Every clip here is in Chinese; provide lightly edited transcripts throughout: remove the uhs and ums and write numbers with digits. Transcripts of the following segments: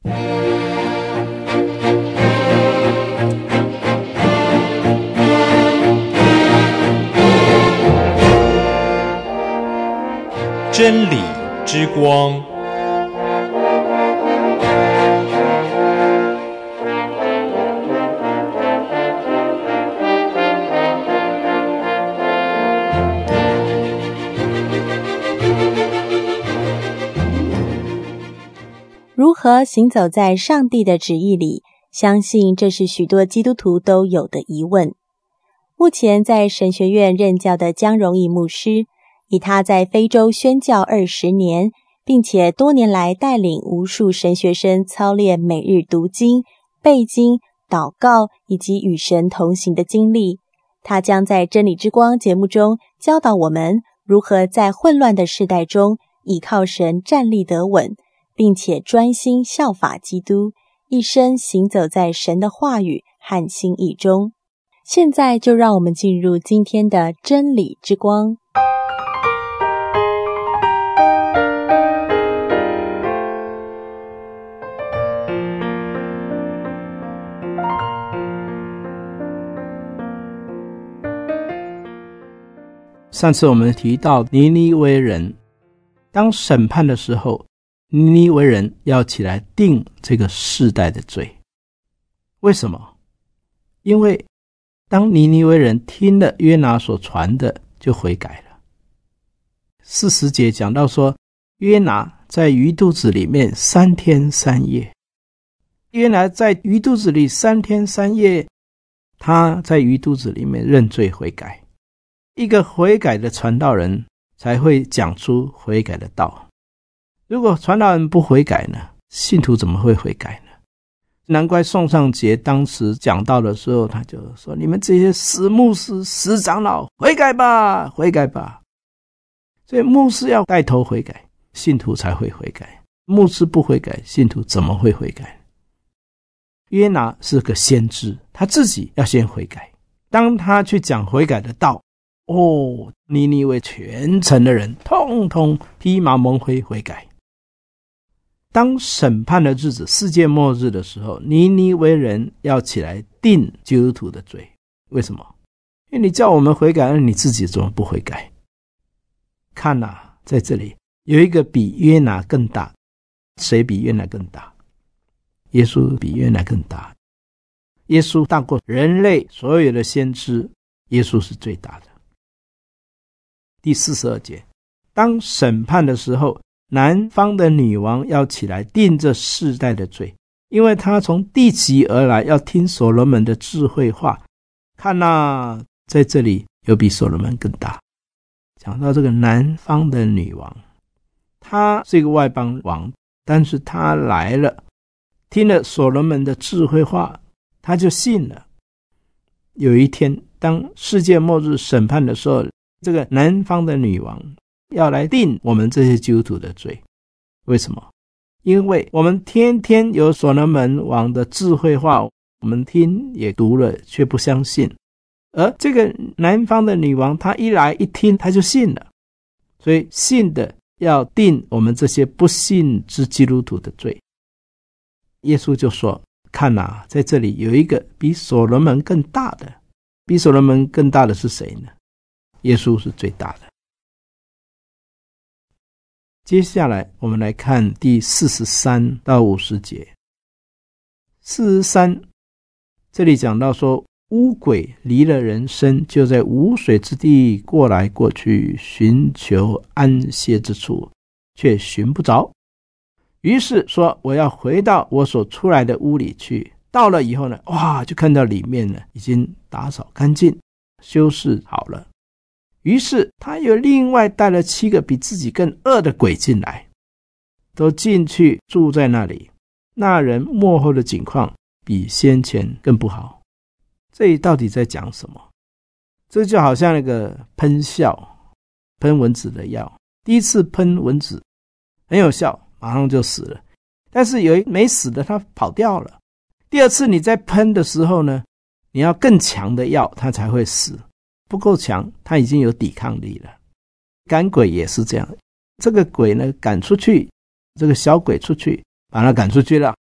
真理之光。 如何行走在上帝的旨意里？相信这是许多基督徒都有的疑问。目前在神学院任教的江荣义牧师，以他在非洲宣教20年，并且多年来带领无数神学生操练每日读经、背经、祷告以及与神同行的经历，他将在真理之光节目中教导我们如何在混乱的世代中倚靠神站立得稳，并且专心效法基督，一生行走在神的话语和心意中。现在就让我们进入今天的真理之光。 上次我们提到尼尼微人，当审判的时候，尼尼微人要起来定这个世代的罪。为什么？因为当尼尼微人听了约拿所传的，就悔改了。40节讲到说，约拿在鱼肚子里面3天3夜。约拿在鱼肚子里3天3夜，他在鱼肚子里面认罪悔改。一个悔改的传道人才会讲出悔改的道。如果传道人不悔改呢，信徒怎么会悔改呢？难怪宋尚节当时讲道的时候，他就说，你们这些死牧师、死长老，悔改吧，悔改吧。所以牧师要带头悔改，信徒才会悔改。牧师不悔改，信徒怎么会悔改？约拿是个先知，他自己要先悔改。当他去讲悔改的道，尼尼微全城的人通通披麻蒙灰悔改。当审判的日子，世界末日的时候，尼尼微人要起来定基督徒的罪。为什么？因为你叫我们悔改，那你自己怎么不悔改？看啊，在这里有一个比约拿更大。谁比约拿更大？耶稣比约拿更大。耶稣大过人类所有的先知，耶稣是最大的。第42节，当审判的时候，南方的女王要起来定这世代的罪，因为她从地极而来，要听所罗门的智慧话。看啊，在这里有比所罗门更大。讲到这个南方的女王，她是一个外邦王，但是她来了，听了所罗门的智慧话，她就信了。有一天，当世界末日审判的时候，这个南方的女王要来定我们这些基督徒的罪。为什么？因为我们天天有所罗门王的智慧话，我们听也读了，却不相信。而这个南方的女王，她一来一听，她就信了。所以信的要定我们这些不信之基督徒的罪。耶稣就说，看啊，在这里有一个比所罗门更大的。比所罗门更大的是谁呢？耶稣是最大的。接下来我们来看第43到50节。43这里讲到说，污鬼离了人身，就在无水之地过来过去，寻求安歇之处，却寻不着。于是说，我要回到我所出来的屋里去。到了以后呢，就看到里面呢已经打扫干净，修饰好了。于是他又另外带了7个比自己更恶的鬼进来，都进去住在那里。那人末后的景况比先前更不好。这里到底在讲什么？这就好像那个喷笑，喷蚊子的药，第一次喷蚊子很有效，马上就死了。但是有一没死的，他跑掉了。第二次你在喷的时候呢，你要更强的药，它才会死。不够强，它已经有抵抗力了。赶鬼也是这样，这个鬼呢赶出去，这个小鬼出去，把它赶出去了，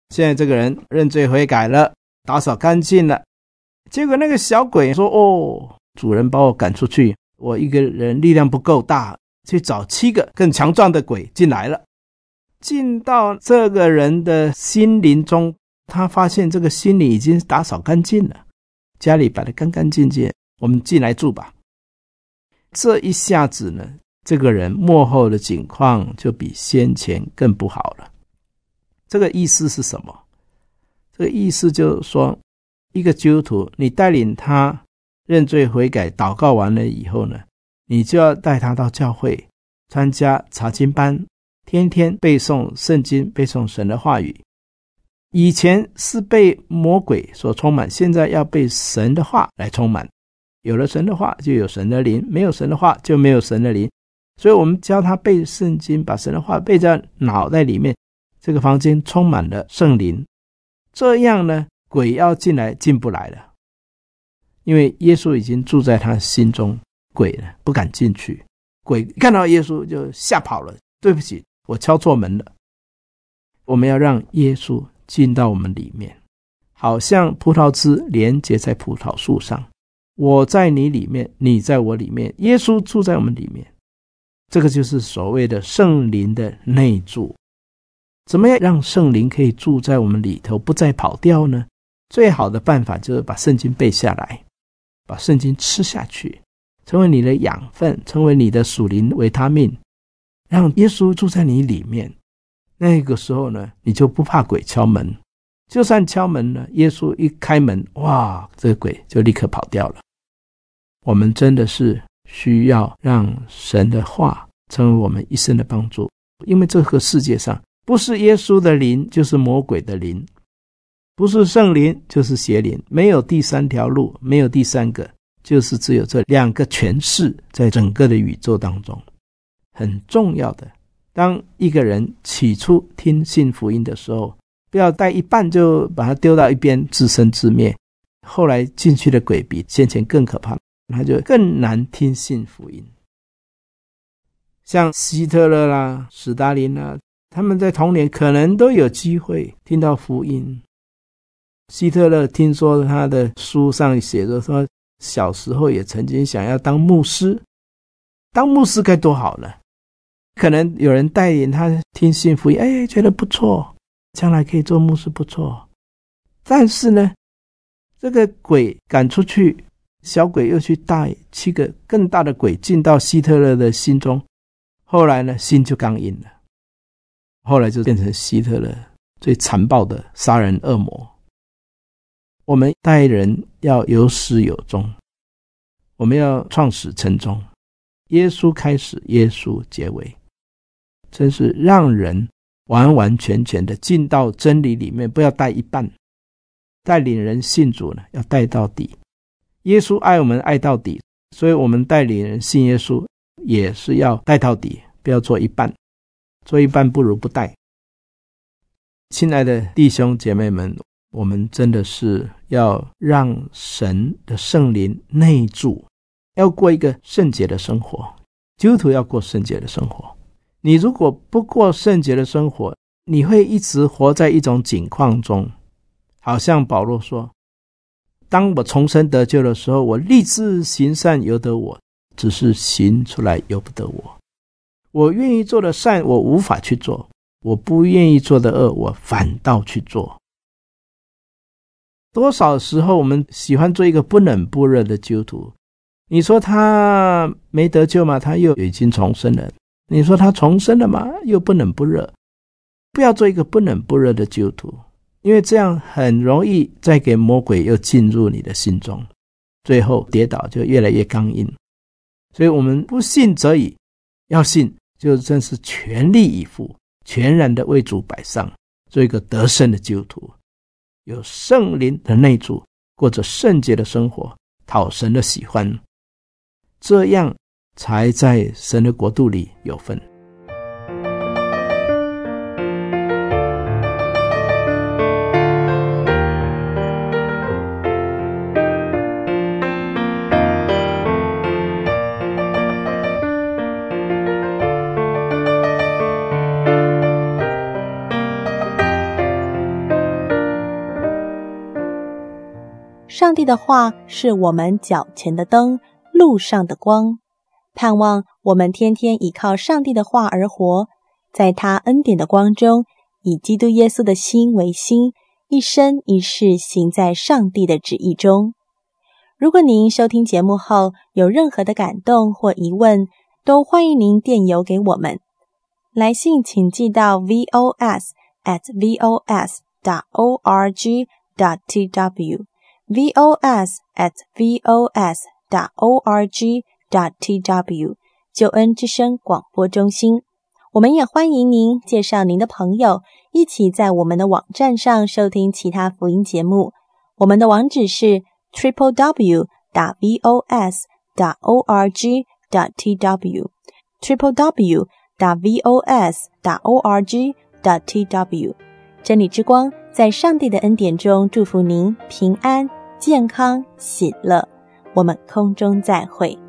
现在这个人认罪悔改了，打扫干净了。结果那个小鬼说，主人把我赶出去，我一个人力量不够大，去找7个更强壮的鬼进来了。进到这个人的心灵中，他发现这个心灵已经打扫干净了，家里摆得干干净净，我们进来住吧。这一下子呢，这个人末后的境况就比先前更不好了。这个意思是什么？这个意思就是说，一个基督徒，你带领他认罪悔改祷告完了以后呢，你就要带他到教会参加查经班，天天背诵圣经，背诵神的话语。以前是被魔鬼所充满，现在要被神的话来充满。有了神的话就有神的灵，没有神的话就没有神的灵。所以我们教他背圣经，把神的话背在脑袋里面，这个房间充满了圣灵。这样呢，鬼要进来进不来了，因为耶稣已经住在他心中，鬼呢不敢进去。鬼看到耶稣就吓跑了，对不起，我敲错门了。我们要让耶稣进到我们里面，好像葡萄枝连结在葡萄树上，我在你里面，你在我里面，耶稣住在我们里面。这个就是所谓的圣灵的内住。怎么样让圣灵可以住在我们里头，不再跑掉呢？最好的办法就是把圣经背下来，把圣经吃下去，成为你的养分，成为你的属灵维他命，让耶稣住在你里面。那个时候呢，你就不怕鬼敲门。就算敲门了，耶稣一开门，哇，这个鬼就立刻跑掉了。我们真的是需要让神的话成为我们一生的帮助，因为这个世界上不是耶稣的灵就是魔鬼的灵，不是圣灵就是邪灵，没有第三条路，没有第三个，就是只有这2个权势在整个的宇宙当中。很重要的，当一个人起初听信福音的时候，不要带一半就把它丢到一边自生自灭，后来进去的鬼比先前更可怕，他就更难听信福音。像希特勒啦、史达林啦，他们在童年可能都有机会听到福音。希特勒听说他的书上写着说，小时候也曾经想要当牧师，当牧师该多好呢。可能有人带领他听信福音，觉得不错，将来可以做牧师不错。但是呢，这个鬼赶出去，小鬼又去带7个更大的鬼进到希特勒的心中，后来呢，心就刚硬了，后来就变成希特勒最残暴的杀人恶魔。我们待人要有始有终，我们要创始成终，耶稣开始，耶稣结尾，真是让人完完全全的进到真理里面，不要带一半。带领人信主呢，要带到底。耶稣爱我们爱到底，所以我们带领人信耶稣也是要带到底，不要做一半，做一半不如不带。亲爱的弟兄姐妹们，我们真的是要让神的圣灵内住，要过一个圣洁的生活。基督徒要过圣洁的生活，你如果不过圣洁的生活，你会一直活在一种境况中。好像保罗说，当我重生得救的时候，我立志行善由得我，只是行出来由不得我。我愿意做的善我无法去做，我不愿意做的恶我反倒去做。多少时候我们喜欢做一个不冷不热的基督徒，你说他没得救吗？他又已经重生了。你说他重生了吗？又不冷不热。不要做一个不冷不热的基督徒，因为这样很容易再给魔鬼又进入你的心中，最后跌倒就越来越刚硬。所以我们不信则已，要信就真是全力以赴，全然的为主摆上，做一个得胜的基督徒，有圣灵的内住，过着圣洁的生活，讨神的喜欢，这样才在神的国度里有份。 上帝的话是我们脚前的灯，路上的光。盼望我们天天依靠上帝的话而活，在他恩典的光中，以基督耶稣的心为心，一生一世行在上帝的旨意中。如果您收听节目后有任何的感动或疑问，都欢迎您电邮给我们。来信请寄到 vos@vos.org.tw vos@vos.org.tw 救恩之声广播中心。我们也欢迎您介绍您的朋友，一起在我们的网站上收听其他福音节目。我们的网址是 www.vos.org.tw www.vos.org.tw 真理之光在上帝的恩典中祝福您平安、健康、喜乐。我们空中再会。